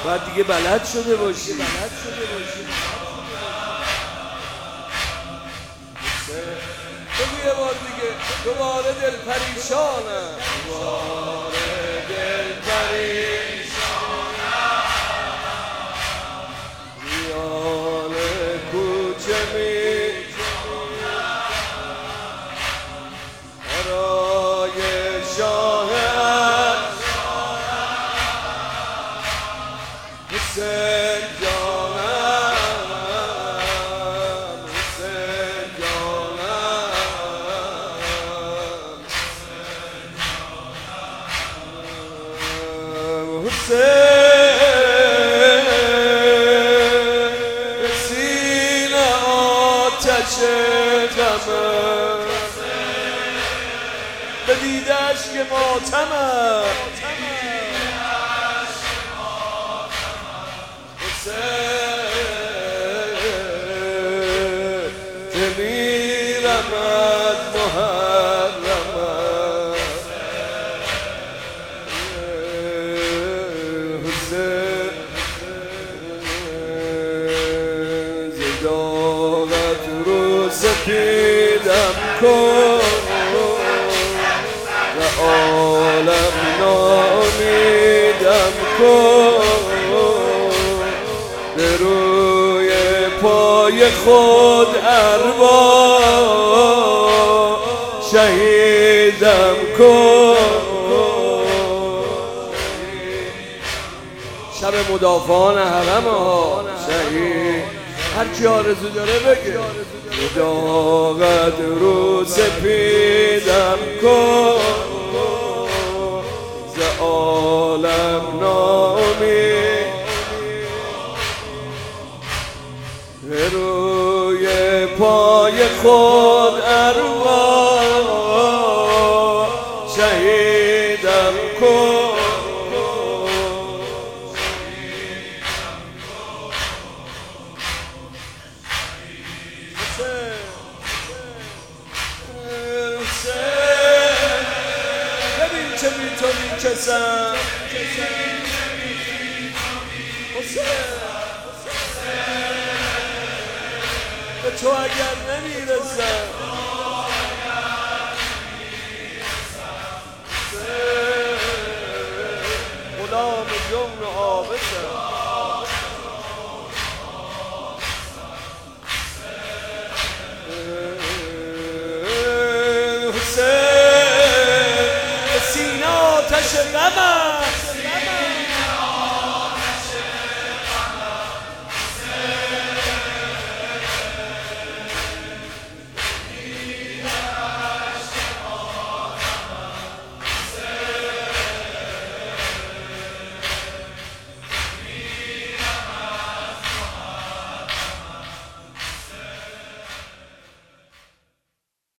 بعد دیگه بلد شده باشی. بگو یه بار دیگه. دوباره دل پریشانم، دوباره دل پریشانم، میان کوچه برای شاهد حسین جانم، حسین جانم، حسین سینه آتش غمه به دیدش که ماتمم، حسین میرمد محرمم، حسین زداغت رو سپیدم کن و عالم نامیدم کن، به روی پای خود ارواح شهیدم کن. شب مدافعان حرم ها شهید، هر کی آرزو داره بگه. مداغت رو سپیدم کن ز عالم نامید، به روی پای خود ارواح شهیدم کن. ببین چه بی تو میکسم به تو اگر نمیرسم، غلام جمع آبسم، حسین سینه آتش غمم